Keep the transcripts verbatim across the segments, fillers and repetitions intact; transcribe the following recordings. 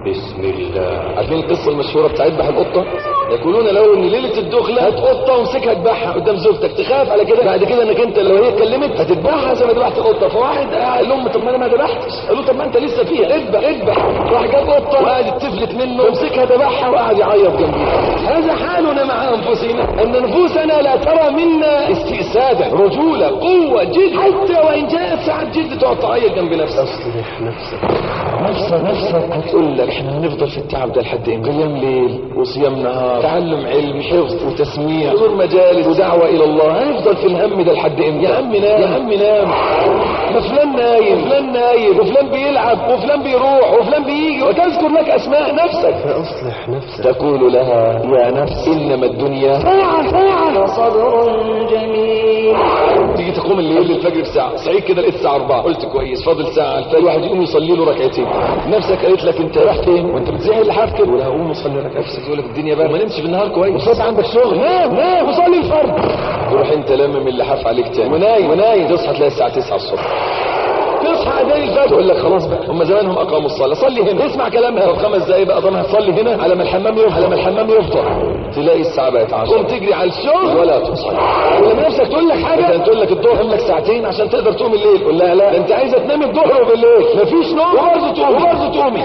بسم الله. عارفين القصة المشهورة بتاع اذبح القطة؟ يقولون لو ان ليلة الدخلة هات قطة وامسكها اذبحها قدام زوجتك، تخاف على كده بعد كده انك انت لو هي اتكلمت هتذبحها زي ما ذبحت القطة. فواحد قال لهم طب ما انا ما ذبحتش، قالوا طب ما انت لسه فيها، اذبح اذبح. راح جاب قطة وقعدت تفلت منه وامسكها ذبحها وقعد يعيط جنبيها. هذا حالنا مع انفسنا، ان نفوسنا لا ترى منا استئسادا، رجولة، قوة، جد، حتى وان جاءت ساعة جد تقعد تعيط جنب نفسك. اصلح نفسك نفسك نفسك هتقول لك احنا هنفضل في التعب ده لحد امتى؟ قيام ليل وصيام نهار، تعلم علم، حفظ وتسميع، حضور مجالس ودعوة الى الله، هنفضل في الهم ده لحد امتى؟ يا عم نام يا عم نام. ما فلان نايم وفلان نايم وفلان بيلعب وفلان بيروح وفلان بيجي، وتذكر لك اسماء نفسك. فاصلح نفسك. تقول لها يا نفس انما الدنيا ساعة ساعة وصبر جميل. تيجي تقوم الليل الفجر بساعة، صحيح كده لقيت الساعة أربعة، قلت كويس فاضل ساعة الفجر، واحد يقوم يصلي له ركعتين، نفسك قالت لك انت رايح فين وانت بتزعل اللي حافظ كده، ولا هقوم اصلي ركعتين، نفسك تقول لك الدنيا بقى ما نمشي بالنهار كويس وصلت عندك شغل، نام نام وصلي الفرض، تروح انت لامم اللي حاف عليك تاني ونايم ونايم، تصحى تلاقي الساعة تسعة الصبح، تصحى اذان الفجر يقول لك خلاص بقى هم زمانهم اقاموا الصلاه، صلي هنا، اسمع كلامها، طب خمس دقايق بقى ضمها تصلي هنا على ما الحمام يفطر، على ما الحمام يفطر، تلاقي الساعه بقت عشرة، تقوم تجري على الشغل ولا تصلي. ولما نفسك تقول لك حاجه انت تقول لك الظهر هم لك ساعتين عشان تقدر تقوم الليل، قول لها لا ده انت عايزه تنام الظهر وبالليل، مفيش نوم وبرضه تقومي وبرضه تقومي.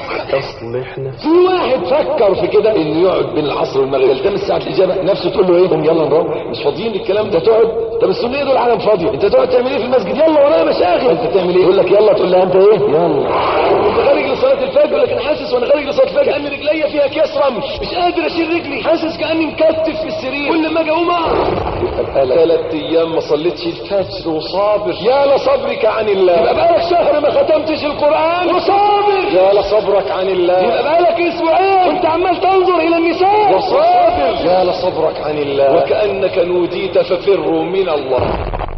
اصلح نفسك. في واحد فكر في كده انه يقعد بين العصر والمغرب يلتمس ساعه الاجابه، نفسه تقول له ايه قوم يلا نروح، مش فاضيين للكلام ده، تقعد طب السنيه دول عالم فاضيه، انت تقعد تعمل ايه في المسجد؟ يلا ورايا مشاغل، انت تعمل ايه؟ يقول لك يلا، تقول لها انت ايه يلا، انت خارج لصلاه الفجر، يقول لك انا حاسس وانا خارج لصلاه الفجر ان رجليا فيها اكياس رمل، مش قادر اشيل رجلي، حاسس كاني مكتف في السرير، كل ما اجي اقوم ثلاث ايام ما صليتش الفجر وصابر، يا لصبرك عن الله، يبقى بقالك شهر ما ختمتش القران وصابر، يا لصبرك عن الله، يبقى بقالك اسبوعين وانت عمال تنظر الى النساء وصابر، يا لصبرك عن الله، وكانك نوديت ففروا من الله.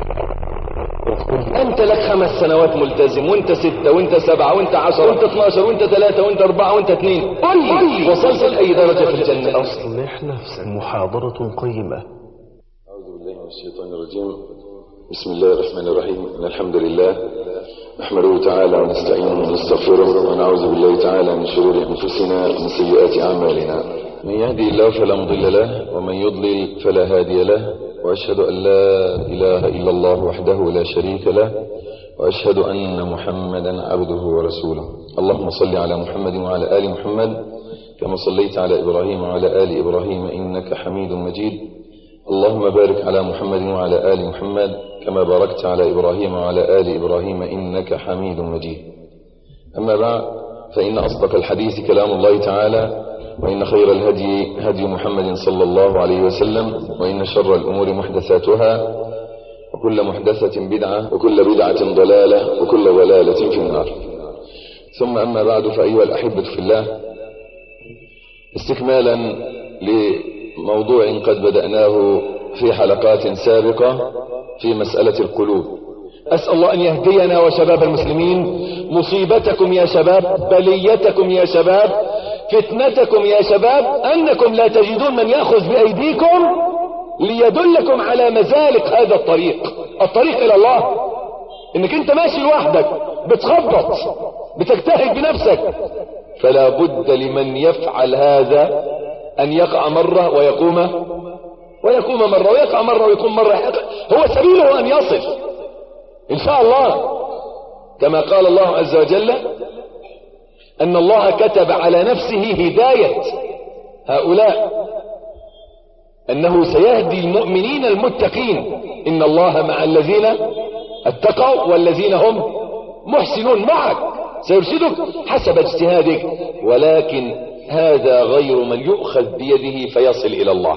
انت لك خمس سنوات ملتزم وانت ستة وانت سبعة وانت عشرة وانت اتناشر وانت ثلاثة وانت اربعة وانت اثنين، قل لي وصلت لاي درجة في الجنة؟ اصلح نفسك. محاضرة قيمة. اعوذ بالله من الشيطان الرجيم. بسم الله الرحمن الرحيم. ان الحمد لله نحمده تعالى ونستعينه ونستغفره ونعوذ بالله تعالى من شرور انفسنا ومن سيئات اعمالنا. من يهدي الله فلا مضل له ومن يضلل فلا هادي له، واشهد ان لا اله الا الله وحده لا شريك له، واشهد ان محمدا عبده ورسوله. اللهم صل على محمد وعلى ال محمد كما صليت على ابراهيم وعلى ال ابراهيم انك حميد مجيد. اللهم بارك على محمد وعلى ال محمد كما باركت على ابراهيم وعلى ال ابراهيم انك حميد مجيد. اما بعد، فان اصدق الحديث كلام الله تعالى، وإن خير الهدي هدي محمد صلى الله عليه وسلم، وإن شر الأمور محدثاتها، وكل محدثة بدعة، وكل بدعة ضلالة، وكل ضلالة في النار. ثم أما بعد، فأيها الأحبة في الله، استكمالا لموضوع قد بدأناه في حلقات سابقة في مسألة القلوب، أسأل الله أن يهدينا وشباب المسلمين، مصيبتكم يا شباب، بليتكم يا شباب، فتنتكم يا شباب، أنكم لا تجدون من يأخذ بأيديكم ليدلكم على مزالق هذا الطريق، الطريق إلى الله. إنك أنت ماشي لوحدك بتخبط بتجتهد بنفسك، فلا بد لمن يفعل هذا أن يقع مرة ويقوم ويقوم مرة ويقع مرة ويقوم مرة، هو سبيله أن يصل إن شاء الله، كما قال الله عز وجل أن الله كتب على نفسه هداية هؤلاء، أنه سيهدي المؤمنين المتقين، إن الله مع الذين اتقوا والذين هم محسنون، معك سيرشدك حسب اجتهادك، ولكن هذا غير من يؤخذ بيده فيصل إلى الله.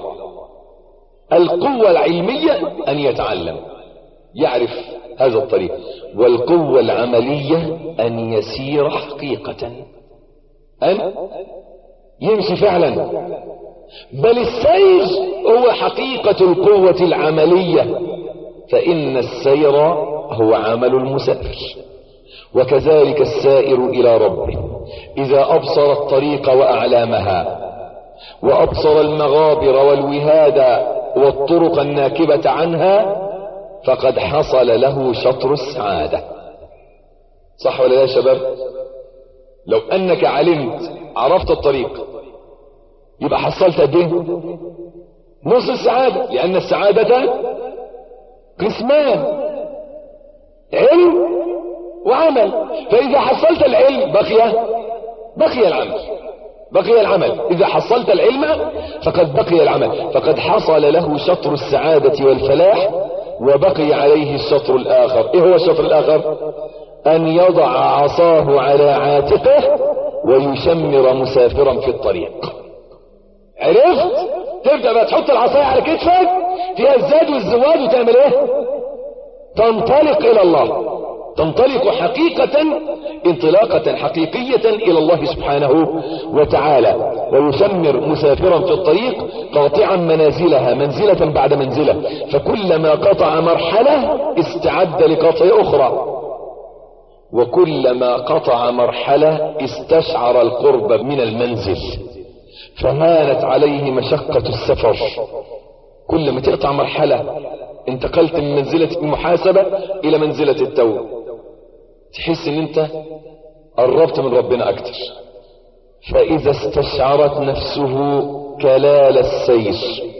القوة العلمية أن يتعلم يعرف هذا الطريق، والقوة العملية أن يسير حقيقة، أن يمشي فعلا، بل السير هو حقيقة القوة العملية، فإن السير هو عمل المسافر، وكذلك السائر إلى ربه إذا أبصر الطريق وأعلامها، وأبصر المغابر والوهاد والطرق الناكبة عنها، فقد حصل له شطر السعادة. صح ولا لا يا شباب؟ لو أنك علمت عرفت الطريق، يبقى حصلت قد ايه؟ نص السعادة، لأن السعادة قسمان، علم وعمل. فإذا حصلت العلم بقي بقي العمل بقي العمل إذا حصلت العلم فقد بقي العمل، فقد حصل له شطر السعادة والفلاح، وبقي عليه الشطر الآخر. إيه هو الشطر الآخر؟ أن يضع عصاه على عاتقه ويشمر مسافرا في الطريق. عرفت؟ تبدأ بقى تحط العصاية على كتفك فيها الزاد والزواد وتعمل ايه؟ تنطلق إلى الله، تنطلق حقيقة انطلاقة حقيقية إلى الله سبحانه وتعالى. ويشمر مسافرا في الطريق قاطعا منازلها منزلة بعد منزلة، فكلما قطع مرحلة استعد لقطع أخرى، وكلما قطع مرحلة استشعر القرب من المنزل، فهانت عليه مشقة السفر. كل ما تقطع مرحلة انتقلت من منزلة المحاسبة إلى منزلة التوبة، تحس ان انت قربت من ربنا اكتر. فاذا استشعرت نفسه كلال السير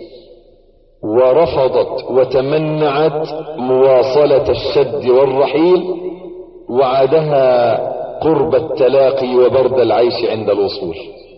ورفضت وتمنعت مواصلة الشد والرحيل، وعادها قرب التلاقي وبرد العيش عند الوصول.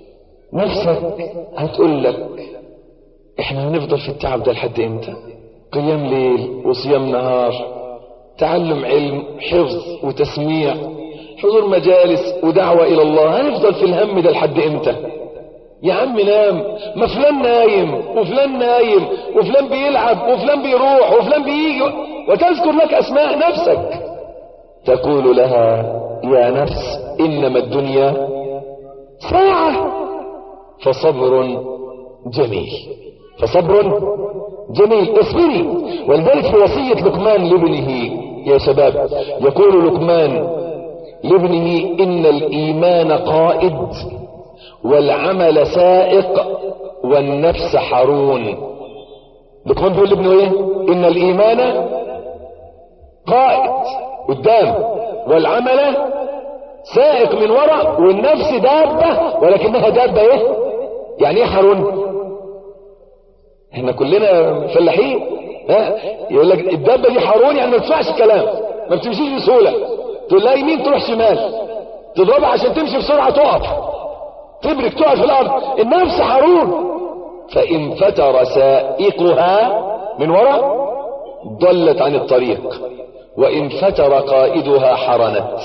نفسك هتقول لك احنا هنفضل في التعب ده لحد امتى؟ قيام ليل وصيام نهار، تعلم علم، حفظ وتسميع، حضور مجالس ودعوة الى الله، هنفضل في الهم ده لحد امتى؟ يا عم نام، ما فلان نايم وفلان نايم وفلان بيلعب وفلان بيروح وفلان بيجي، وتذكر لك اسماء نفسك. تقول لها يا نفس انما الدنيا ساعة، فصبر جميل، فصبر جميل، اصبري. ولذلك في وصية لقمان لابنه يا شباب يقول لقمان لابنه ان الايمان قائد والعمل سائق والنفس حرون. لقمان بيقول لابنه ايه؟ ان الايمان قائد قدام والعمل سائق من وراء والنفس دابة، ولكنها دابة ايه؟ يعني ايه حرون؟ احنا كلنا فلاحين، ها يقول لك الدابة دي حرون، يعني ما تسمعش الكلام، ما بتمشيش بسهولة، تقول لها يمين تروح شمال، تضربها عشان تمشي بسرعة تقف، تبرك تقع في الارض. النفس حرون، فان فتر سائقها من وراء ضلت عن الطريق، وان فتر قائدها حرنت.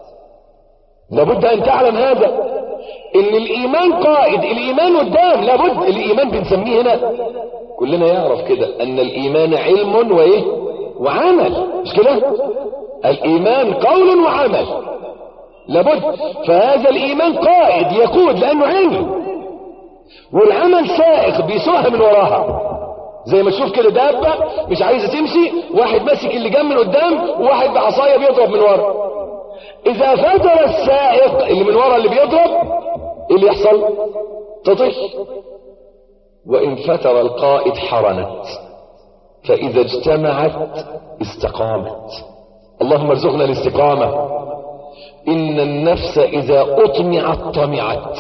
لابد ان تعلم هذا، ان الايمان قائد، الايمان قدام، لابد. الايمان بنسميه هنا كلنا يعرف كده ان الايمان علم وايه وعمل، مش كده؟ الايمان قول وعمل، لابد. فهذا الايمان قائد يقود لانه علم، والعمل سائق بيسوقها من وراها. زي ما تشوف كده دابة مش عايزة تمشي، واحد ماسك اللي جنب من قدام وواحد بعصاية بيضرب من ورا. اذا فتر السائق اللي من ورا اللي بيضرب، ايه اللي يحصل؟ تطيح. وان فتر القائد حرنت، فاذا اجتمعت استقامت. اللهم ارزقنا الاستقامة. ان النفس اذا اطمعت طمعت،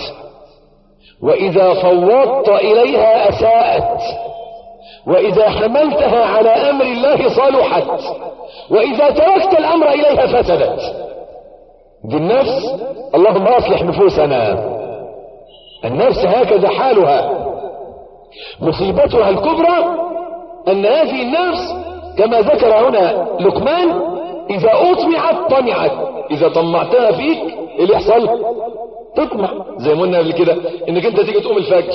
واذا فوضت اليها اساءت، واذا حملتها على امر الله صلحت، واذا تركت الامر اليها فسدت. دي النفس. اللهم اصلح نفوسنا. النفس هكذا حالها. مصيبتها الكبرى ان هذه النفس كما ذكر هنا لقمان اذا اطمعت طمعت. اذا طمعتها فيك ايه اللي يحصل؟ تطمع. زي ما قلنا قبل كده انك انت تيجي تقوم الفجر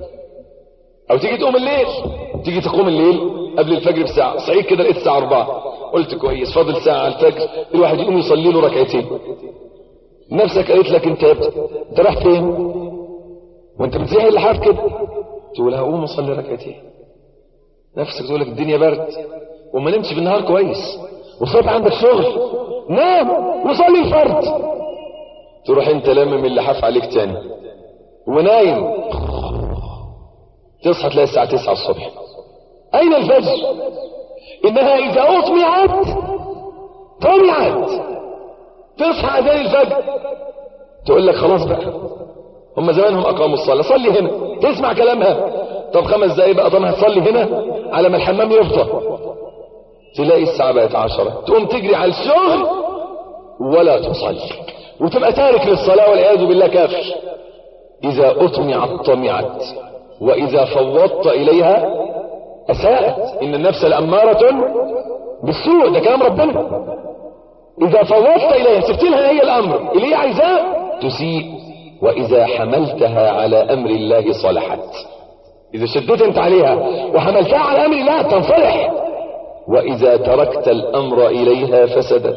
او تيجي تقوم الليل، تيجي تقوم الليل قبل الفجر بساعة، صحيح كده لقيت الساعة اربعة، قلت كويس فاضل ساعة على الفجر، الواحد يقوم يصلي له ركعتين. نفسك قالت لك انت انت رايح فين؟ وانت بتزيح اللحاف كده، تقول هقوم اصلي ركعتين. نفسك تقول لك الدنيا برد وما نمشي بالنهار كويس، وصبح عندك شغل، نام وصلي الفرد. تروح انت لامم اللحاف عليك تاني ونايم، تصحى تلاقي الساعة تسعة الصبح. اين الفجر؟ انها اذا اطمعت طمعت. تصحى اذان الفجر تقول لك خلاص بقى هم زمانهم اقاموا الصلاة، صلي هنا تسمع كلامها. طب خمس دقايق بقى، طب هتصلي هنا على ما الحمام يفضى، تلاقي الساعة بقت عشرة، تقوم تجري على الشغل ولا تصلي، وتبقى تارك للصلاة والعياذ بالله كافر. إذا أطمعت طمعت، وإذا فوضت إليها أساءت. إن النفس لأمارة بالسوء، ده كلام ربنا. إذا فوضت إليها، سبت لها هي الأمر اللي هي عايزاه، تسيء. وإذا حملتها على أمر الله صلحت. إذا شدت أنت عليها وحملتها على أمر الله تنصلح. وإذا تركت الأمر إليها فسدت.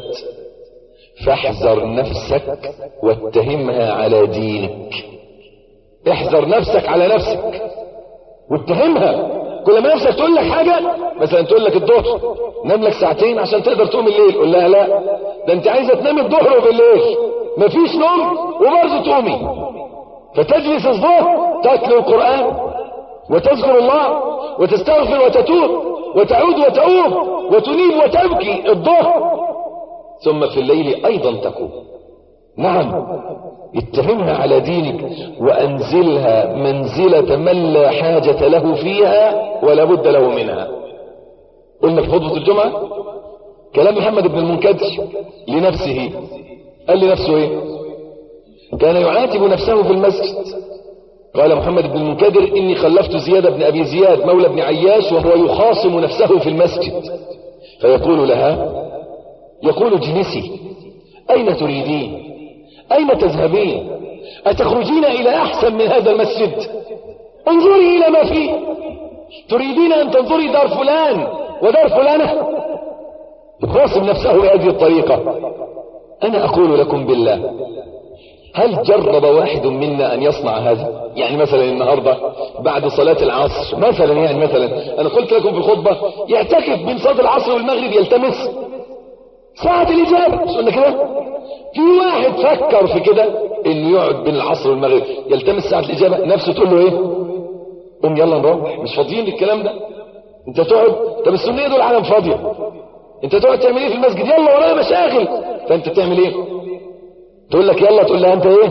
فاحذر نفسك واتهمها على دينك. احذر نفسك على نفسك واتهمها. كل ما نفسك تقول لك حاجة، مثلا تقول لك الظهر نام لك ساعتين عشان تقدر تقوم الليل، قول لها لا، ده انت عايزة تنام الظهر وبالليل مفيش نوم وبرضه تقومي. فتجلس الظهر تتلو القرآن وتذكر الله وتستغفر وتتوب وتعود وتؤوب وتنيب وتبكي الظهر، ثم في الليل ايضا تقوم. نعم، اتهمها على دينك وانزلها منزلة من لا حاجة له فيها ولا بد له منها. قلنا في خطبة الجمعة كلام محمد بن المنكدر لنفسه، قال لنفسه ايه؟ كان يعاتب نفسه في المسجد. قال محمد بن المنكدر: اني خلفت زياد بن ابي زياد مولى بن عياش وهو يخاصم نفسه في المسجد، فيقول لها، يقول: اجلسي، اين تريدين؟ اين تذهبين؟ اتخرجين الى احسن من هذا المسجد؟ انظري الى ما فيه. تريدين ان تنظري دار فلان ودار فلانة؟ يخاصم نفسه بهذه الطريقة. انا اقول لكم بالله، هل جرب واحد منا ان يصنع هذا؟ يعني مثلا النهاردة بعد صلاة العصر مثلا، يعني مثلا انا قلت لكم في الخطبة يعتكف بين صلاة العصر والمغرب، يلتمس ساعة الإجابة، مش قلنا كده؟ في واحد فكر في كده انه يقعد بين العصر والمغرب يلتمس ساعة الإجابة، نفسه تقول له ايه؟ قوم يلا نروح، مش فاضيين للكلام ده. انت تقعد، طب السنية دول عالم فاضية، انت تقعد تعمل ايه في المسجد؟ يلا ورايا مشاغل. فانت تعمل ايه؟ تقول لك يلا، تقول لها انت ايه؟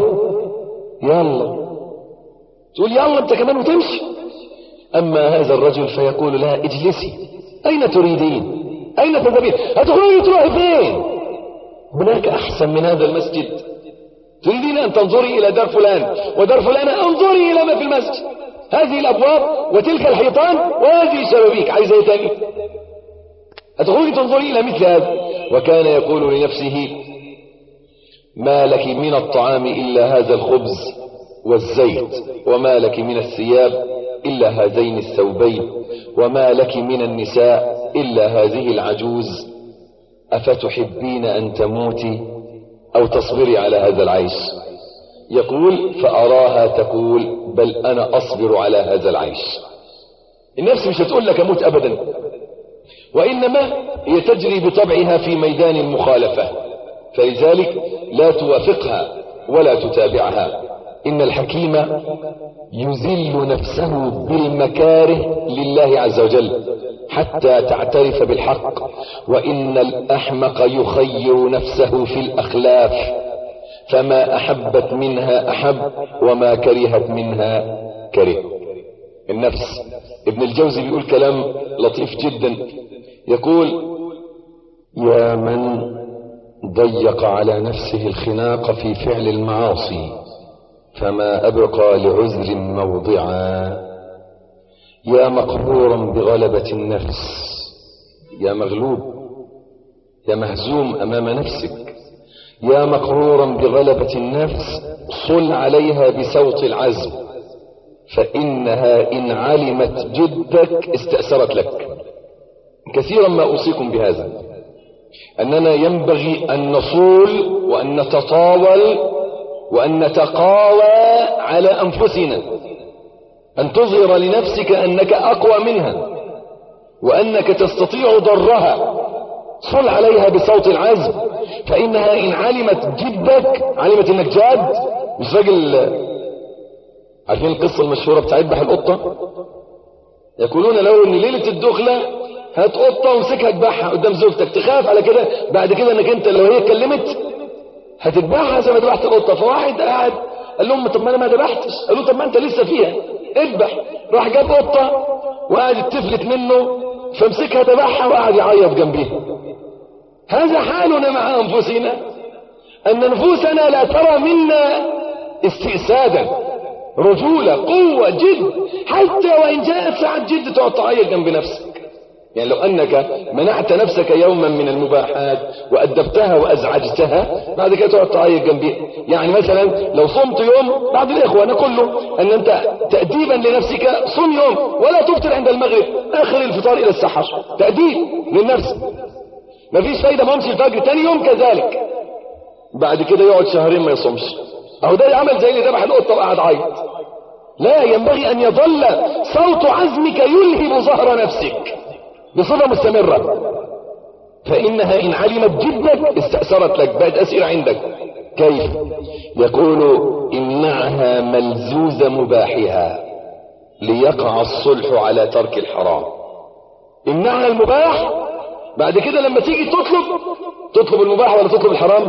يلا. تقول يلا انت كمان وتمشي. اما هذا الرجل فيقول لها اجلسي، اين تريدين؟ اين تذهبين؟ هتخرجي تروحي فين؟ هناك احسن من هذا المسجد. تريدين ان تنظري الى دار فلان ودار فلان، انظري الى ما في المسجد. هذه الابواب وتلك الحيطان وهذه الشبابيك، عايزه ايه تاني؟ هتخرجي تنظري الى مثل هذا. وكان يقول لنفسه: ما لك من الطعام الا هذا الخبز والزيت، وما لك من الثياب الا هذين الثوبين، وما لك من النساء إلا هذه العجوز، أفتحبين أن تموتي أو تصبري على هذا العيش؟ يقول: فأراها تقول: بل أنا أصبر على هذا العيش. النفس مش هتقول لك أموت أبدا، وإنما هي تجري بطبعها في ميدان المخالفة، فلذلك لا توافقها ولا تتابعها. إن الحكيم يذل نفسه بالمكاره لله عز وجل حتى تعترف بالحق، وإن الأحمق يخير نفسه في الأخلاف، فما أحبت منها أحب وما كرهت منها كره. النفس. ابن الجوزي بيقول كلام لطيف جدا، يقول: يا من ضيق على نفسه الخناق في فعل المعاصي، فما أبقى لعذر موضعا. يا مقهورا بغلبة النفس، يا مغلوب، يا مهزوم أمام نفسك، يا مقهورا بغلبة النفس، صل عليها بصوت العزم، فإنها إن علمت جدك استأثرت لك. كثيرا ما أوصيكم بهذا، أننا ينبغي أن نصول وأن نتطاول وأن نتقاوى على أنفسنا، أن تظهر لنفسك أنك أقوى منها وأنك تستطيع ضرها. صل عليها بصوت العزم، فإنها إن علمت جدك، علمت إنك جاد. مش راجل، عارفين القصة المشهورة بتاع يذبح القطة؟ يقولون له إن ليلة الدخلة هات قطة وامسكها اذبحها قدام زوجتك، تخاف على كده بعد كده انك انت لو هي اتكلمت هتذبحها زي ما ذبحت القطة. فواحد قاعد قال لهم طب ما انا ما ذبحتش. قالوا طب ما انت لسه فيها اذبح. راح جاب قطه وقعدت تفلت منه فامسكها ذبحها وقعد يعيط جنبيها. هذا حالنا مع انفسنا، ان نفوسنا لا ترى منا استئسادا، رجوله، قوه، جد، حتى وان جاءت ساعه جد تقعد تعيط جنب نفسك. يعني لو انك منعت نفسك يوما من المباحات وادبتها وازعجتها بعد كده تقعد تعيط جنبي. يعني مثلا لو صمت يوم، بعض الاخوه نقول له ان انت تاديبا لنفسك صم يوم ولا تفطر عند المغرب، اخر الفطار الى السحر، تاديب للنفس. مفيش فايده، ما امشي الفجر تاني يوم كذلك، بعد كده يقعد شهرين ما يصومش. اهو ده عمل زي اللي ذبح القطه وقعد عيط. لا، ينبغي ان يظل صوت عزمك يلهب ظهر نفسك بصفة مستمرة، فإنها إن علمت جدك استأثرت لك، بقت أسئرة عندك. كيف؟ يقول امنعها ملزوز مباحها ليقع الصلح على ترك الحرام. امنعها المباح، بعد كده لما تيجي تطلب تطلب المباح ولا تطلب الحرام؟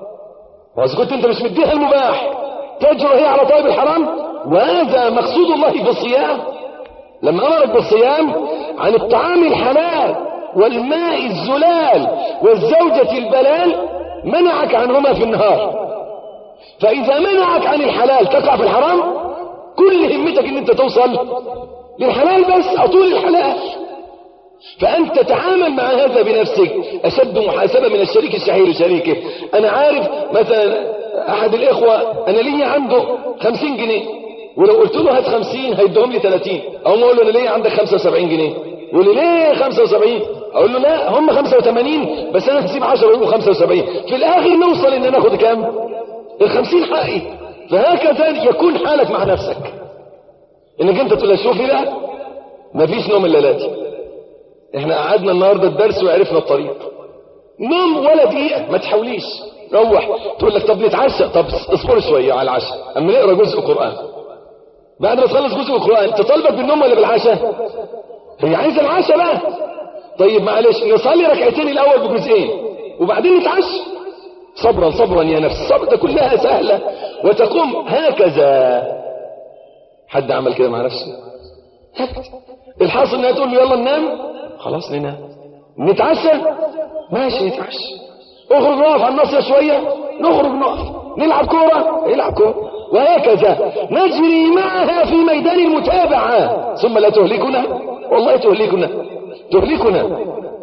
وإذا كنت انت مش مديها المباح تجرؤ هي على طالب الحرام. وهذا مقصود الله بالصيام، لما أمرك بالصيام عن الطعام الحلال والماء الزلال والزوجة البلال منعك عنهما في النهار. فإذا منعك عن الحلال تقع في الحرام. كل همتك ان انت توصل للحلال بس، أطول الحلال. فأنت تتعامل مع هذا بنفسك أشد محاسبة من الشريك الشهير لشريكه. أنا عارف مثلا أحد الإخوة أنا لي عنده خمسين جنيه، ولو قلت له هات خمسين هيدهم لي ثلاثين، او ما اقول له انا ليه عندك خمسة وسبعين جنيه، يقول لي ليه خمسة وسبعين؟ اقول له لا هم خمسة وثمانين بس انا هسيب عشرة ويقول خمسة وسبعين، في الاخر نوصل ان ناخد كام؟ الخمسين حقي. فهكذا يكون حالك مع نفسك، انك انت تقول شوفي لا مفيش نوم الليلات، احنا قعدنا النهارده الدرس وعرفنا الطريق، نوم ولا دقيقه ما تحاوليش، روح. تقول لك طب نتعشى، طب اصبر شويه على العشاء اما نقرا جزء قران. بعد ما تخلص جزء القرآن تطالبك بالنوم ولا بالعشاء؟ هي عايزة العشاء بقى. طيب معلش نصلي ركعتين الأول بجزئين وبعدين نتعشى. صبرا صبرا يا نفس، صبر ده كلها سهلة وتقوم هكذا. حد عمل كده مع نفسه؟ الحاصل انها تقول له يلا ننام، خلاص ننام. نتعشى، ماشي نتعشى. اخرج نقف على الناصية شوية، نخرج نقف. نلعب كورة، نلعب كورة. وهكذا نجري معها في ميدان المتابعة، ثم لا تهلكنا، والله تهلكنا تهلكنا.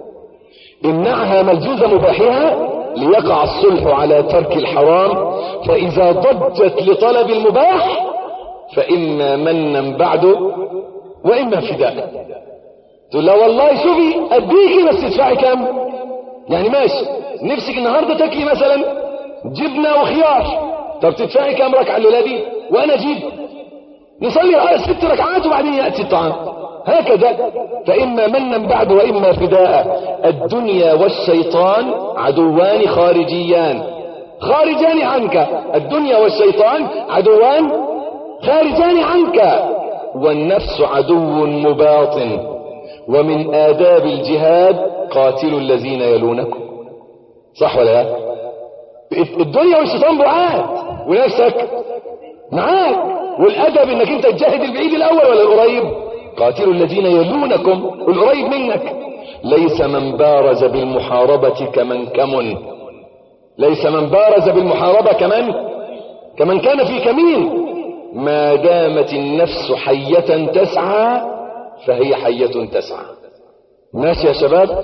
امنعها ملزوز مباحها ليقع الصلح على ترك الحرام، فإذا ضجت لطلب المباح فإما منا بعده وإما فداء. تقول لا والله شوفي أديكي بس تدفعي كام؟ يعني ماشي نفسك النهاردة تاكلي مثلا جبنة وخيار، طب تدفعي كام ركعة الليلة دي وانا اجيب؟ نصلي ست ركعات وبعدين يأتي الطعام. هكذا فإما منا بعد وإما فداء. الدنيا والشيطان عدوان خارجيان خارجان عنك، الدنيا والشيطان عدوان خارجان عنك، والنفس عدو مباطن. ومن آداب الجهاد قاتلوا الذين يلونكم. صح ولا لا؟ الدنيا والشيطان بعاد ونفسك معاك، والادب انك انت تجاهد البعيد الاول ولا القريب. قاتلوا الذين يلونكم، القريب منك. ليس من بارز بالمحاربة كمن كمن، ليس من بارز بالمحاربة كمن كمن كان في كمين. ما دامت النفس حية تسعى فهي حية تسعى. ماشي يا شباب؟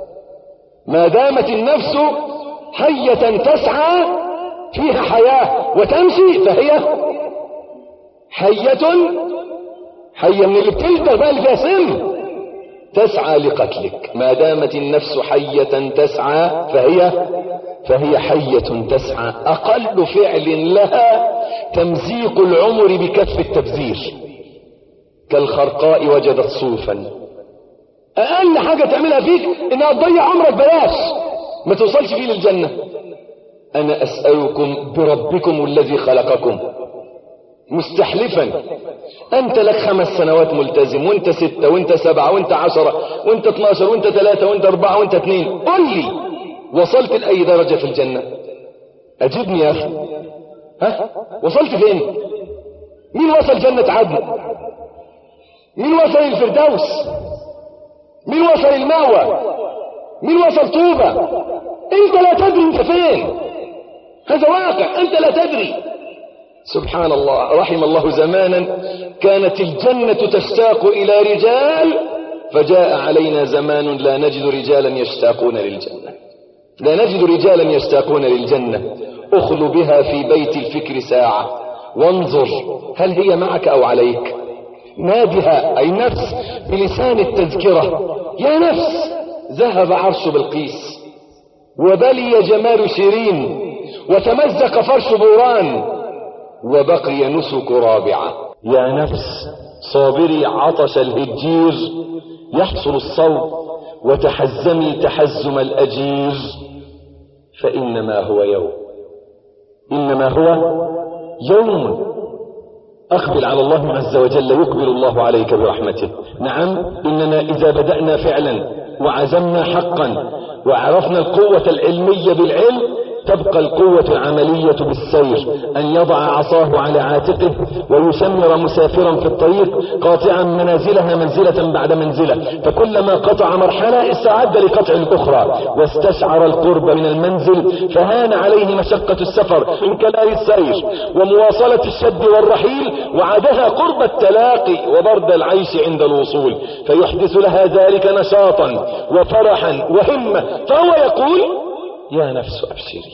ما دامت النفس حية تسعى فيها حياة وتمشي فهي حية حية من اللي بتلدغ بقى اللي فيها سم تسعى لقتلك. ما دامت النفس حية تسعى فهي فهي حية تسعى. أقل فعل لها تمزيق العمر بكف التبذير، كالخرقاء وجدت صوفا. أقل حاجة تعملها فيك إنها تضيع عمرك بلاش ما توصلش فيه للجنة. أنا أسألكم بربكم الذي خلقكم مستحلفا، أنت لك خمس سنوات ملتزم، وانت ستة وانت سبعة وانت عشرة وانت اتناشر وانت ثلاثة وانت أربعة وانت اثنين، قل لي وصلت لأي درجة في الجنة؟ أجبني يا أخي، ها وصلت فين؟ مين وصل جنة عدن؟ مين وصل الفردوس؟ مين وصل المأوى؟ مين وصل طوبى؟ انت لا تدري انت فين. هذا واقع، انت لا تدري. سبحان الله. رحم الله زمانا كانت الجنة تشتاق الى رجال، فجاء علينا زمان لا نجد رجالا يشتاقون للجنة. لا نجد رجالا يشتاقون للجنة. اخلو بها في بيت الفكر ساعة وانظر هل هي معك او عليك. نادها اي نفس بلسان التذكرة: يا نفس ذهب عرش بلقيس وبلي جمال شيرين وتمزق فرش بوران وبقي نسك رابعة. يا نفس صابري عطش الهجير يحصل الصوت وتحزمي تحزم الأجير، فإنما هو يوم، إنما هو يوم. أقبل على الله عز وجل يقبل الله عليك برحمته. نعم، إننا إذا بدأنا فعلا وعزمنا حقا وعرفنا القوة العلمية بالعلم، تبقى القوة العملية بالسير، أن يضع عصاه على عاتقه ويسمر مسافرا في الطريق قاطعا منازلها منزلة بعد منزلة، فكلما قطع مرحلة استعد لقطع الأخرى واستشعر القرب من المنزل، فهان عليه مشقة السفر من كلال السير ومواصلة الشد والرحيل، وعادها قرب التلاقي وبرد العيش عند الوصول، فيحدث لها ذلك نشاطا وفرحا وهمة. فهو يقول: يا نفس أبشري.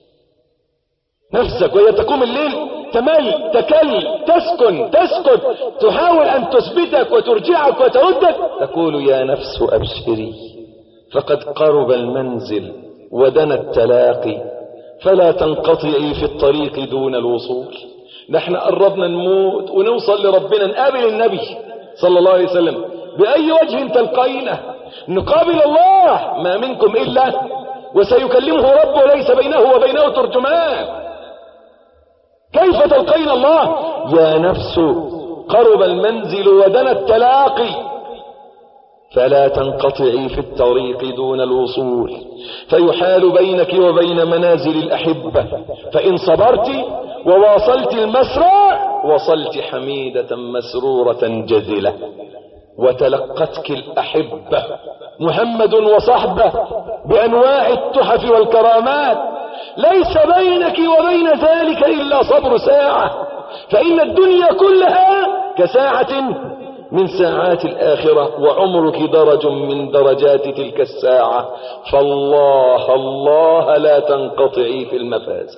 نفسك وهي تقوم الليل تمل تكل تسكن تسكت تحاول أن تثبتك وترجعك وتردك، تقول: يا نفس أبشري فقد قرب المنزل ودنا التلاقي، فلا تنقطعي في الطريق دون الوصول. نحن قربنا نموت ونوصل لربنا، نقابل النبي صلى الله عليه وسلم. بأي وجه تلقينا؟ نقابل الله، ما منكم إلا وسيكلمه ربه ليس بينه وبينه ترجمان. كيف تلقين الله؟ يا نفس قرب المنزل ودنا التلاقي، فلا تنقطعي في الطريق دون الوصول، فيحال بينك وبين منازل الأحبة، فإن صبرت وواصلت المسرى وصلت حميدة مسرورة جزلة. وتلقتك الأحبة محمد وصحبه بأنواع التحف والكرامات، ليس بينك وبين ذلك إلا صبر ساعة، فإن الدنيا كلها كساعة من ساعات الآخرة، وعمرك درج من درجات تلك الساعة. فالله الله لا تنقطعي في المفازة.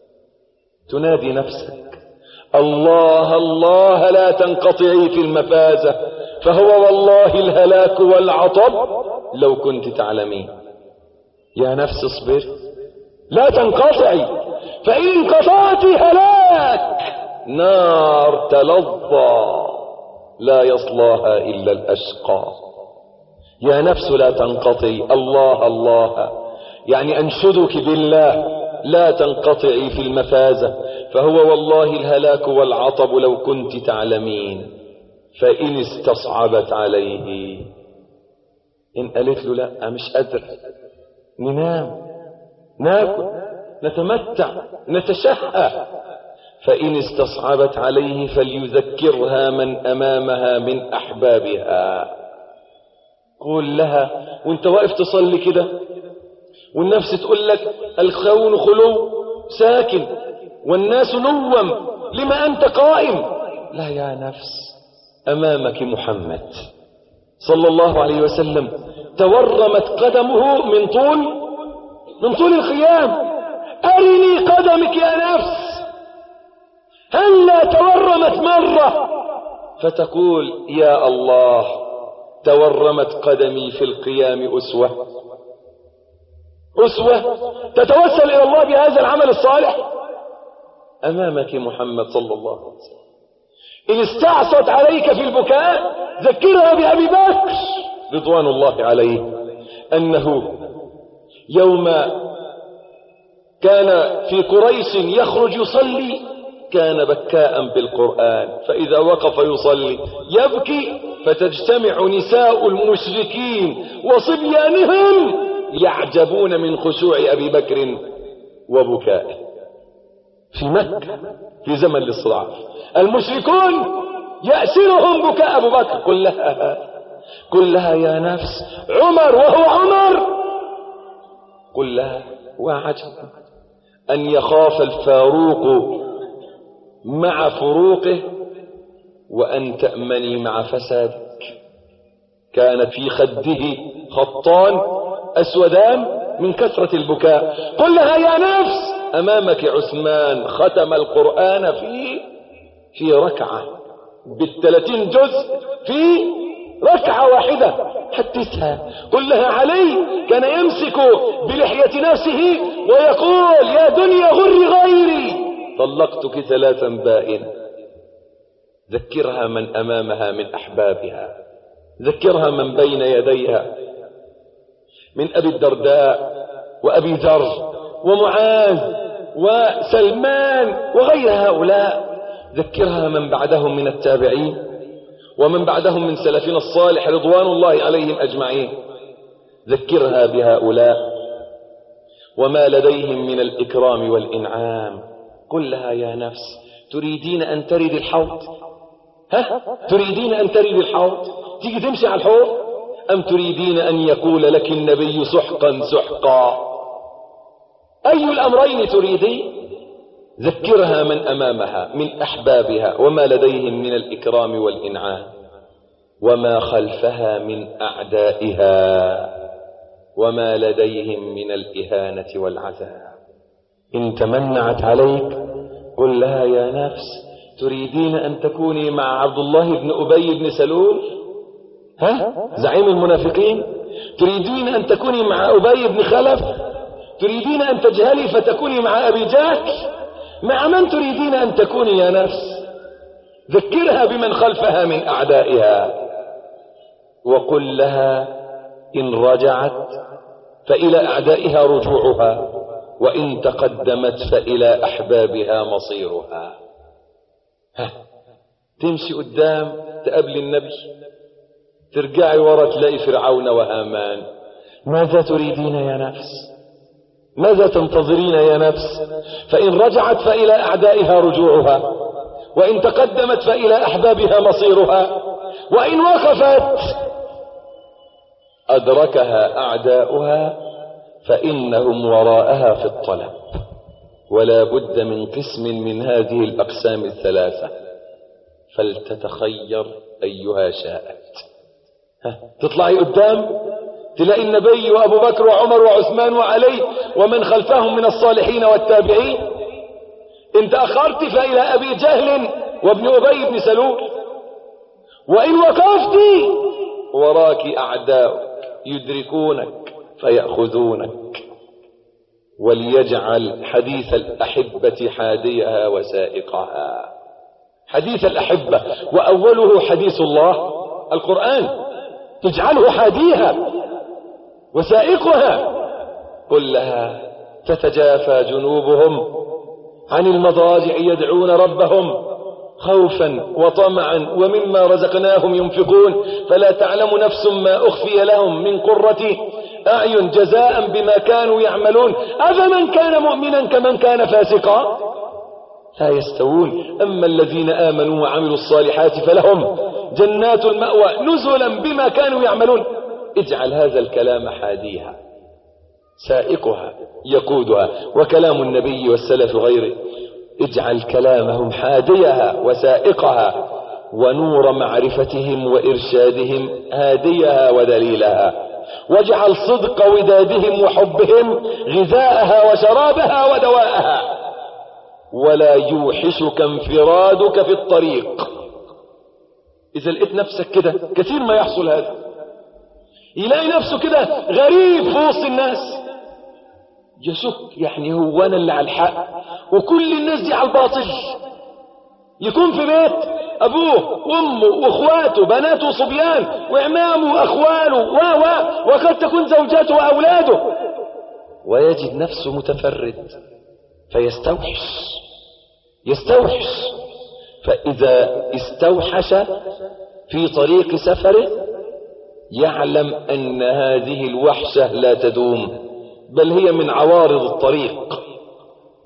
تنادي نفسك: الله الله لا تنقطعي في المفازة، فهو والله الهلاك والعطب لو كنت تعلمين. يا نفس اصبر لا تنقطعي، فإن انقطعت هلاك نار تلظى لا يصلاها إلا الأشقى. يا نفس لا تنقطعي، الله الله يعني أنشدك بالله لا تنقطعي في المفازة، فهو والله الهلاك والعطب لو كنت تعلمين. فإن استصعبت عليه، إن قالت له: لا مش قادر، ننام ناكل نتمتع نتشهى، فإن استصعبت عليه فليذكرها من أمامها من أحبابها. قول لها وانت واقف تصلي كده والنفس تقول لك: الكون خلو ساكن والناس نوم، لما أنت قائم؟ لا يا نفس، أمامك محمد صلى الله عليه وسلم تورمت قدمه من طول من طول القيام. أرني قدمك يا نفس. هلا تورمت مرة فتقول: يا الله تورمت قدمي في القيام أسوة أسوة تتوسل إلى الله بهذا العمل الصالح. أمامك محمد صلى الله عليه وسلم. إن استعصت عليك في البكاء ذكرها بأبي بكر رضوان الله عليه، أنه يوم كان في قريش يخرج يصلي كان بكاء بالقرآن، فإذا وقف يصلي يبكي، فتجتمع نساء المشركين وصبيانهم يعجبون من خشوع أبي بكر وبكائه. في مكة في زمن الاستضعاف. المشركون يأسرهم بكاء أبو بكر. قل لها قل لها يا نفس عمر وهو عمر. قل لها وعجب أن يخاف الفاروق مع فروقه وأن تأمني مع فسادك. كانت في خده خطان أسودان من كثرة البكاء. قل لها يا نفس أمامك عثمان ختم القرآن في في ركعة بالثلاثين جزء في ركعة واحدة. حدثها. قل لها علي كان يمسك بلحية نفسه ويقول يا دنيا غري غيري طلقتك ثلاثا بائنا. ذكرها من أمامها من أحبابها، ذكرها من بين يديها من أبي الدرداء وأبي ذر ومعاذ وسلمان وغير هؤلاء. ذكرها من بعدهم من التابعين ومن بعدهم من سلفنا الصالح رضوان الله عليهم أجمعين. ذكرها بهؤلاء وما لديهم من الإكرام والإنعام. قل لها يا نفس تريدين أن ترد الحوض؟ ها تريدين أن ترد الحوض تيجي تمشي على الحوض، أم تريدين أن يقول لك النبي سحقا سحقا؟ أي الأمرين تريدين؟ ذكرها من أمامها من أحبابها وما لديهم من الإكرام والإنعام وما خلفها من أعدائها وما لديهم من الإهانة والعذاب. إن تمنعت عليك قل لها يا نفس تريدين أن تكوني مع عبد الله بن أبي بن سلول ها زعيم المنافقين؟ تريدين أن تكوني مع أبي بن خلف؟ تريدين أن تجهلي فتكوني مع أبي جهل؟ مع من تريدين أن تكوني يا نفس؟ ذكرها بمن خلفها من أعدائها. وقل لها إن رجعت فإلى أعدائها رجوعها وإن تقدمت فإلى أحبابها مصيرها. ها تمشي قدام تقابل النبي، ترجعي ورا تلاقي فرعون وهامان. ماذا تريدين يا نفس؟ ماذا تنتظرين يا نفس؟ فإن رجعت فإلى أعدائها رجوعها وإن تقدمت فإلى أحبابها مصيرها وإن وقفت أدركها أعداؤها فإنهم وراءها في الطلب. ولا بد من قسم من هذه الأقسام الثلاثة فلتتخير أيها شاءت. تطلعي قدام تلاقي النبي وأبو بكر وعمر وعثمان وعلي ومن خلفهم من الصالحين والتابعين. إن تأخرت فإلى أبي جهل وابن أبي بن سلول. وإن وقفت وراك أعداء يدركونك فيأخذونك. وليجعل حديث الأحبة حاديها وسائقها. حديث الأحبة وأوله حديث الله القرآن تجعله حاديها وسائقها. قل لها تتجافى جنوبهم عن المضاجع يدعون ربهم خوفا وطمعا ومما رزقناهم ينفقون فلا تعلم نفس ما أخفي لهم من قرة أعين جزاء بما كانوا يعملون أفمن كان مؤمنا كمن كان فاسقا لا يستوون. أما الذين آمنوا وعملوا الصالحات فلهم جنات المأوى نزلا بما كانوا يعملون. اجعل هذا الكلام حاديها سائقها يقودها. وكلام النبي والسلف غيره اجعل كلامهم حاديها وسائقها ونور معرفتهم وإرشادهم هاديها ودليلها. واجعل صدق ودادهم وحبهم غذاءها وشرابها ودواءها. ولا يوحشك انفرادك في الطريق. إذا لقيت نفسك كده كثير ما يحصل هذا، يلاقي نفسه كده غريب في وسط الناس يشك يعني هو أنا اللي على الحق وكل الناس دي على الباطل. يكون في بيت أبوه وأمه وأخواته بناته وصبيان وإمامه وأخواله و و وقد تكون زوجاته وأولاده ويجد نفسه متفرد فيستوحش يستوحش. فإذا استوحش في طريق سفره يعلم أن هذه الوحشة لا تدوم بل هي من عوارض الطريق.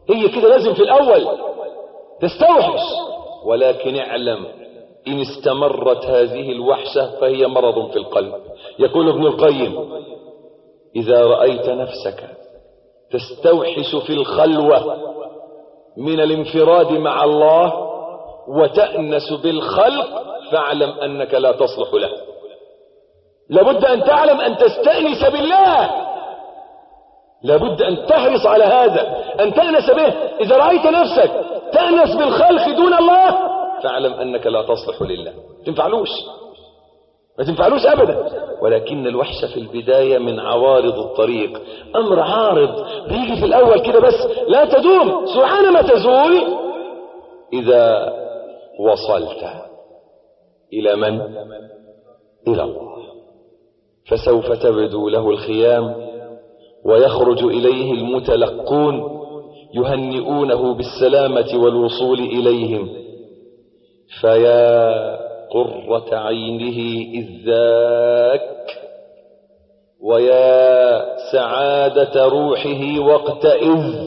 هي كده لازم في الأول تستوحش، ولكن اعلم إن استمرت هذه الوحشة فهي مرض في القلب. يقول ابن القيم: إذا رأيت نفسك تستوحش في الخلوة من الانفراد مع الله وتأنس بالخلق فاعلم أنك لا تصلح له. لابد أن تعلم أن تستأنس بالله، لابد أن تحرص على هذا، أن تأنس به. إذا رأيت نفسك تأنس بالخلق دون الله فاعلم أنك لا تصلح لله، تنفعلوش ما تنفعلوش أبدا. ولكن الوحشة في البداية من عوارض الطريق، أمر عارض بيجي في الأول كده بس لا تدوم، سبحان ما تزول. إذا وصلت إلى من؟ إلى الله، فسوف تبدو له الخيام ويخرج إليه المتلقون يهنئونه بالسلامة والوصول إليهم، فيا قرة عينه إذ ذاك ويا سعادة روحه وقتئذ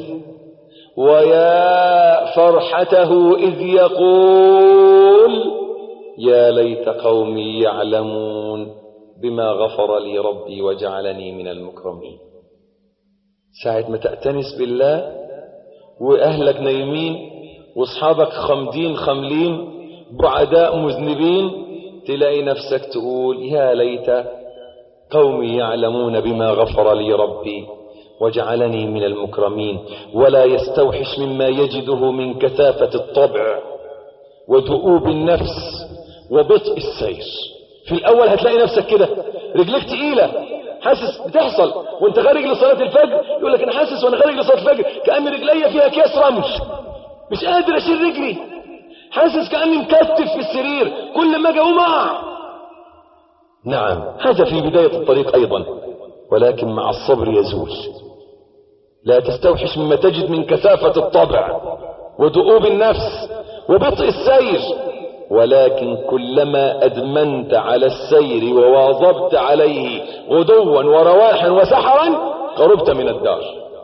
ويا فرحته إذ يقول: يا ليت قومي يعلمون بما غفر لي ربي وجعلني من المكرمين. ساعة ما تأتنس بالله وأهلك نايمين واصحابك خمدين خملين بعداء مذنبين، تلاقي نفسك تقول: يا ليت قومي يعلمون بما غفر لي ربي وجعلني من المكرمين. ولا يستوحش مما يجده من كثافة الطبع ودؤوب النفس وبطء السير. في الأول هتلاقي نفسك كده رجلك تقيلة، حاسس بتحصل وانت خارج لصلاة الفجر، يقول لك: انا حاسس وانا خارج لصلاة الفجر كأن رجلي فيها اكياس رمل، مش قادر اشيل رجلي، حاسس كأني مكتف في السرير، كل ما اجي اقوم اقع. نعم، هذا في بداية الطريق ايضا، ولكن مع الصبر يزول. لا تستوحش مما تجد من كثافة الطبع ودؤوب النفس وبطء السير، ولكن كلما أدمنت على السير وواظبت عليه غدوا ورواحا وسحرا قربت من الدار.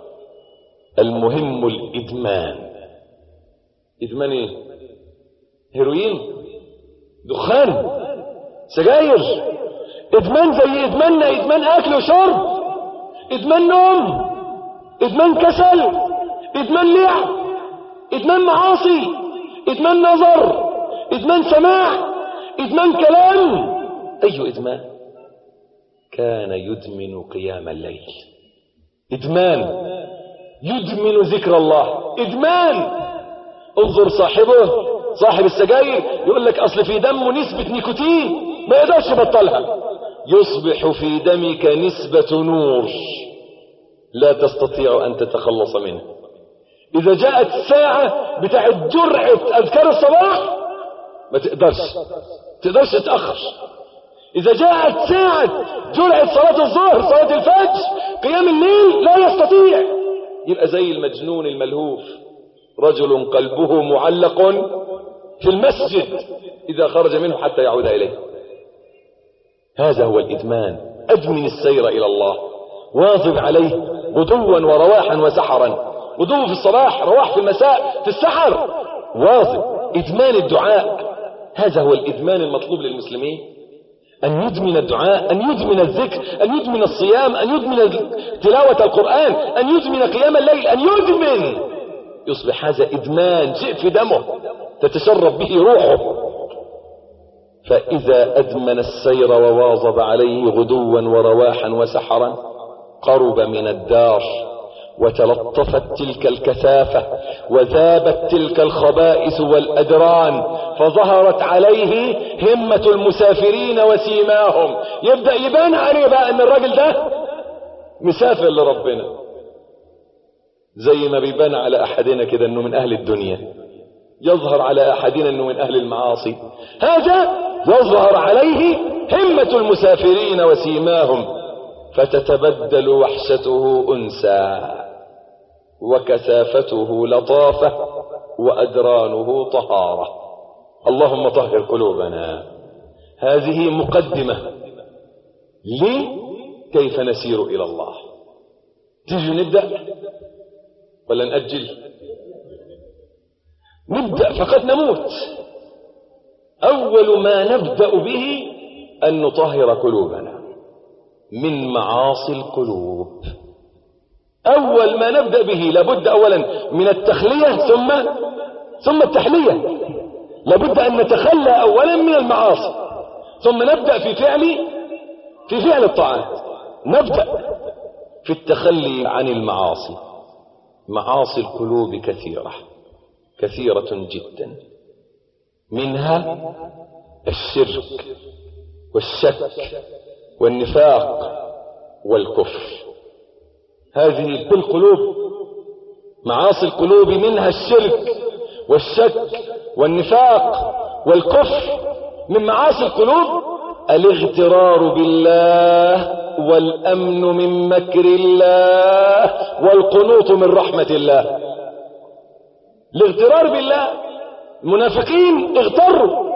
المهم الإدمان. إدمان إيه؟ هيروين، دخان، سجاير. إدمان زي إدماننا، إدمان أكل وشرب، إدمان نوم، إدمان كسل، إدمان لعب، إدمان معاصي، إدمان نظر، إدمان سماع، إدمان كلام. أي إدمان؟ كان يدمن قيام الليل، إدمان يدمن ذكر الله، إدمان. انظر صاحبه صاحب السجاير يقول لك: أصل في دمه نسبة نيكوتين ما يقدرش يبطلها. يصبح في دمك نسبة نور لا تستطيع أن تتخلص منه. إذا جاءت ساعة بتاعت جرعة أذكار الصباح ما تقدرش تقدرش تتأخر. إذا جاءت ساعة جرعة صلاة الظهر، صلاة الفجر، قيام الليل، لا يستطيع. يبقى زي المجنون الملهوف، رجل قلبه معلق في المسجد إذا خرج منه حتى يعود إليه. هذا هو الإدمان. أدمن السير إلى الله، واظب عليه غدوا ورواحا وسحرا، غدو في الصباح، رواح في المساء، في السحر، واظب. إدمان الدعاء، هذا هو الإدمان المطلوب للمسلمين، أن يدمن الدعاء، أن يدمن الذكر، أن يدمن الصيام، أن يدمن تلاوة القرآن، أن يدمن قيام الليل، أن يدمن. يصبح هذا إدمان، شيء في دمه تتشرب به روحه. فإذا أدمن السير وواظب عليه غدوا ورواحا وسحرا قرب من الدار، وتلطفت تلك الكثافة وذابت تلك الخبائث والأدران، فظهرت عليه همة المسافرين وسيماهم. يبدأ يبان عليه بقى ان الراجل ده مسافر لربنا، زي ما بيبان على احدنا كده انه من اهل الدنيا، يظهر على احدنا انه من اهل المعاصي. هذا يظهر عليه همة المسافرين وسيماهم، فتتبدل وحشته أنسا وكثافته لطافة وأدرانه طهارة. اللهم طهر قلوبنا. هذه مقدمة ليه كيف نسير إلى الله. تيجي نبدأ ولا نأجل؟ نبدأ فقد نموت. أول ما نبدأ به أن نطهر قلوبنا من معاصي القلوب. أول ما نبدأ به لابد أولا من التخلية ثم ثم التحلية. لابد أن نتخلى أولا من المعاصي ثم نبدأ في فعل في فعل الطاعات. نبدأ في التخلي عن المعاصي. معاصي القلوب كثيرة كثيرة جدا، منها الشرك والشك والنفاق والكفر. هذه بالقلوب معاصي القلوب، منها الشرك والشك والنفاق والكفر. من معاصي القلوب الاغترار بالله والأمن من مكر الله والقنوط من رحمة الله. الاغترار بالله، المنافقين اغتروا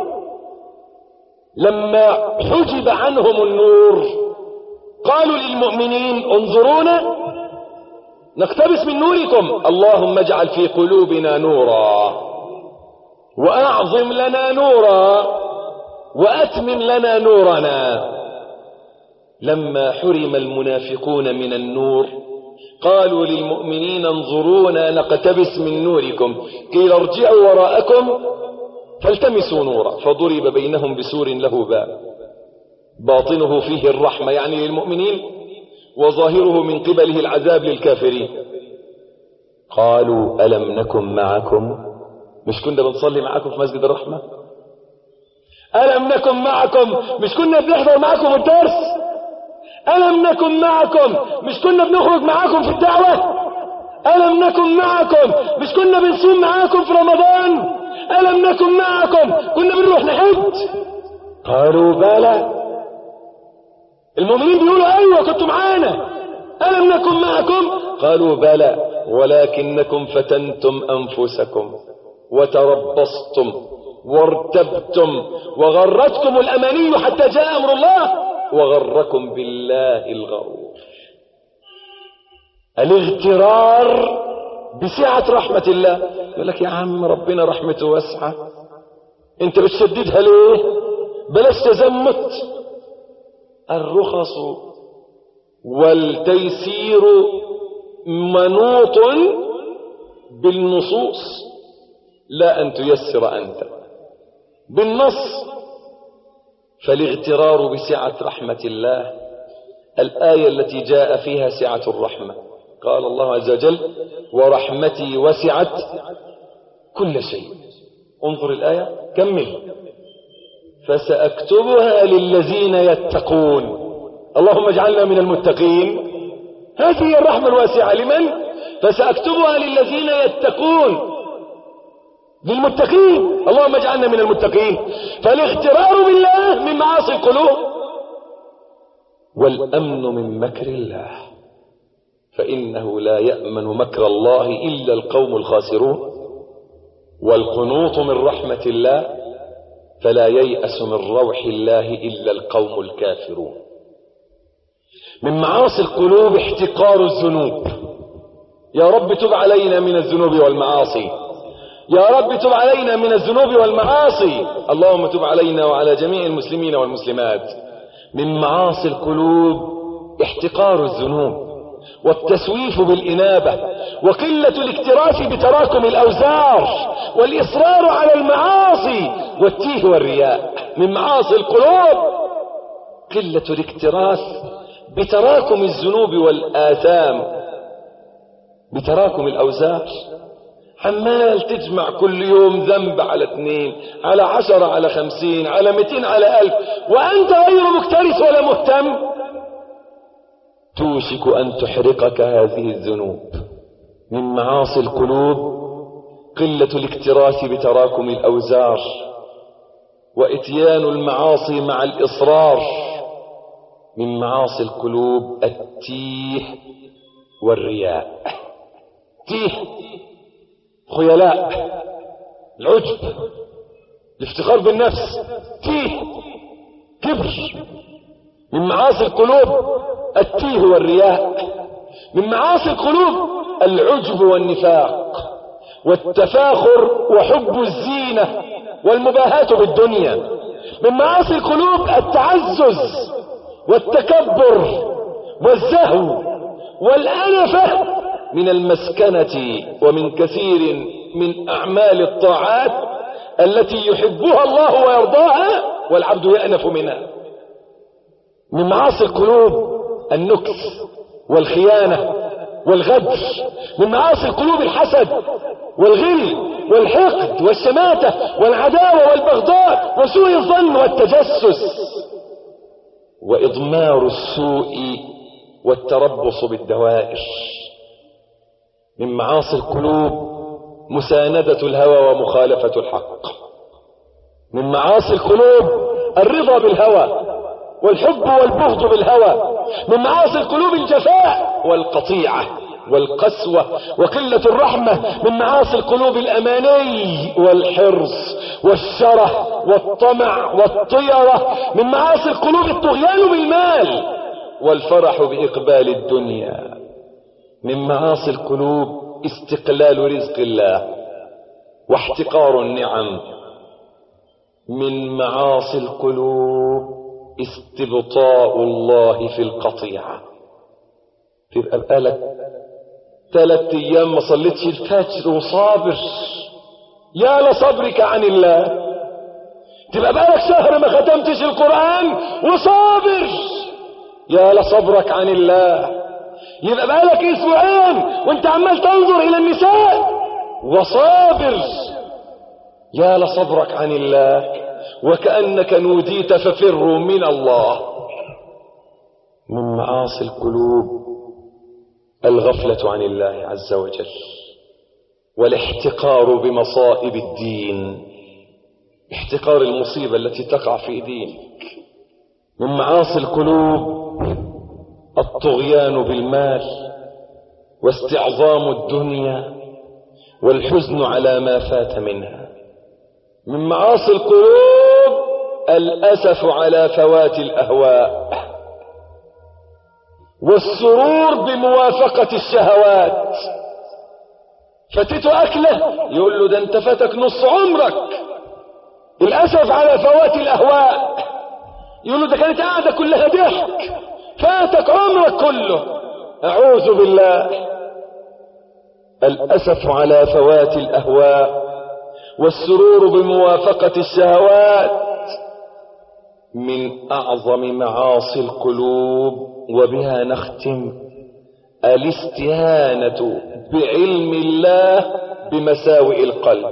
لما حجب عنهم النور، قالوا للمؤمنين انظرونا نقتبس من نوركم، اللهم اجعل في قلوبنا نورا وأعظم لنا نورا وأتمم لنا نورنا. لما حرم المنافقون من النور قالوا للمؤمنين انظرونا نقتبس من نوركم، قيل ارجعوا وراءكم فالتمسوا نورا فضرب بينهم بسور له باب باطنه فيه الرحمة، يعني للمؤمنين، وظاهره من قبله العذاب للكافرين. قالوا ألم نكن معكم؟ مش كنا بنصلي معكم في مسجد الرحمة؟ ألم نكن معكم؟ مش كنا بنحضر معكم الدرس؟ ألم نكن معكم؟ مش كنا بنخرج معكم في الدعوة؟ ألم نكن معكم؟ مش كنا بنصوم معكم في رمضان؟ ألم نكن معكم؟ كنا بنروح نحج؟ قالوا بلى. المؤمنين بيقولوا أيوة كنتوا معانا. ألم نكن معكم؟ قالوا بلى ولكنكم فتنتم أنفسكم وتربصتم وارتبتم وغرتكم الأماني حتى جاء أمر الله وغركم بالله الغرور. الاغترار بسعة رحمة الله. يقول لك يا عم ربنا رحمته واسعة، انت بتشددها ليه؟ بلاش تزمت. الرخص والتيسير منوط بالنصوص لا أن تيسر أنت بالنص. فالاغترار بسعة رحمة الله الآية التي جاء فيها سعة الرحمة، قال الله عز وجل ورحمتي وسعت كل شيء. انظر الآية كمل، فسأكتبها للذين يتقون. اللهم اجعلنا من المتقين. هذه الرحمة الواسعة لمن؟ فسأكتبها للذين يتقون، للمتقين. اللهم اجعلنا من المتقين. فالاغترار بالله من معاصي القلوب، والأمن من مكر الله، فإنه لا يأمن مكر الله إلا القوم الخاسرون، والقنوط من رحمة الله، فلا ييأس من روح الله إلا القوم الكافرون. من معاصي القلوب احتقار الذنوب. يا رب تب علينا من الذنوب والمعاصي، يا رب تب علينا من الذنوب والمعاصي. اللهم تب علينا وعلى جميع المسلمين والمسلمات. من معاصي القلوب احتقار الذنوب والتسويف بالإنابة وقلة الاكتراث بتراكم الأوزار والإصرار على المعاصي والتيه والرياء. من معاصي القلوب قلة الاكتراث بتراكم الذنوب والآثام، بتراكم الأوزار. عمال تجمع كل يوم ذنب على اثنين على عشرة على خمسين على مئتين على ألف وأنت غير مكترث ولا مهتم. توشك أن تحرقك هذه الذنوب. من معاصي القلوب قلة الاكتراث بتراكم الأوزار وإتيان المعاصي مع الإصرار. من معاصي القلوب التيه والرياء. تيه خيلاء، العجب، الافتخار بالنفس، تيه كبر. من معاصي القلوب التيه والرياء. من معاصي القلوب العجب والنفاق والتفاخر وحب الزينة والمباهاة بالدنيا. من معاصي القلوب التعزز والتكبر والزهو والأنفة من المسكنة ومن كثير من أعمال الطاعات التي يحبها الله ويرضاها والعبد يأنف منها. من معاصي القلوب النكس والخيانة والغدر. من معاصي القلوب الحسد والغل والحقد والشماتة والعداوة والبغضاء وسوء الظن والتجسس وإضمار السوء والتربص بالدوائر. من معاصي القلوب مساندة الهوى ومخالفة الحق. من معاصي القلوب الرضا بالهوى والحب والبغض بالهوى. من معاصي القلوب الجفاء والقطيعة والقسوة وقلة الرحمة. من معاصي القلوب الأماني والحرص والشره والطمع والطيرة. من معاصي القلوب الطغيان بالمال والفرح بإقبال الدنيا. من معاصي القلوب استقلال رزق الله واحتقار النعم. من معاصي القلوب استبطاء الله في القطيعة. تبقى بقالك ثلاث ايام ما صليتش الفجر وصابر، يا لصبرك عن الله. تبقى بقالك شهر ما ختمتش القرآن وصابر، يا لصبرك عن الله. يبقى بقالك اسبوعين وانت عمال تنظر الى النساء وصابر، يا لصبرك عن الله. وكأنك نوديت ففروا من الله. من معاصي القلوب الغفلة عن الله عز وجل والاحتقار بمصائب الدين، احتقار المصيبة التي تقع في دينك. من معاصي القلوب الطغيان بالمال واستعظام الدنيا والحزن على ما فات منها. من معاصي القلوب الأسف على فوات الأهواء والسرور بموافقة الشهوات. فاتته أكله يقول له ده انت فاتك نص عمرك. الأسف على فوات الأهواء يقول له ده كانت قاعدة كلها ضحك، فاتك عمرك كله. أعوذ بالله. الأسف على فوات الأهواء والسرور بموافقة الشهوات من أعظم معاصي القلوب. وبها نختم: الاستهانة بعلم الله بمساوئ القلب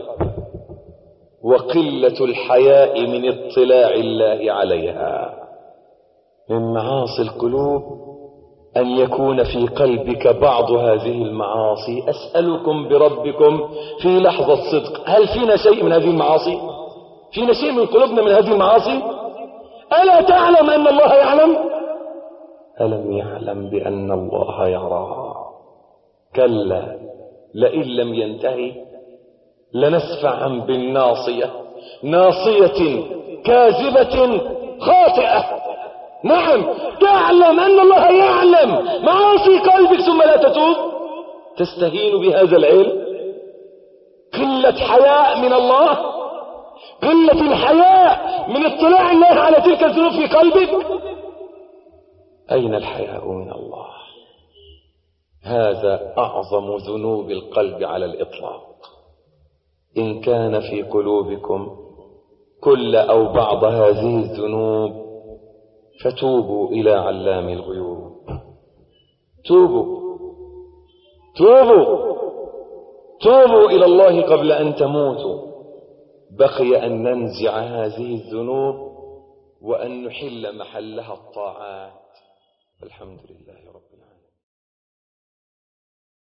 وقلة الحياء من اطلاع الله عليها. من معاصي القلوب أن يكون في قلبك بعض هذه المعاصي. أسألكم بربكم في لحظة صدق، هل فينا شيء من هذه المعاصي؟ فينا شيء من قلوبنا من هذه المعاصي؟ ألا تعلم أن الله يعلم؟ ألم يعلم بأن الله يرى؟ كلا لئن لم ينتهي لنسفعا بالناصية، ناصية كاذبة خاطئة. نعم، تعلم أن الله يعلم معاصي قلبك ثم لا تتوب. تستهين بهذا العلم؟ قلة حياء من الله، قلة الحياء من اطلاع الله على تلك الذنوب في قلبك. أين الحياء من الله؟ هذا أعظم ذنوب القلب على الإطلاق. إن كان في قلوبكم كل أو بعض هذه الذنوب فتوبوا إلى علام الغيوب. توبوا توبوا توبوا إلى الله قبل أن تموتوا. بقي أن ننزع هذه الذنوب وأن نحل محلها الطاعات. الحمد لله رب العالمين.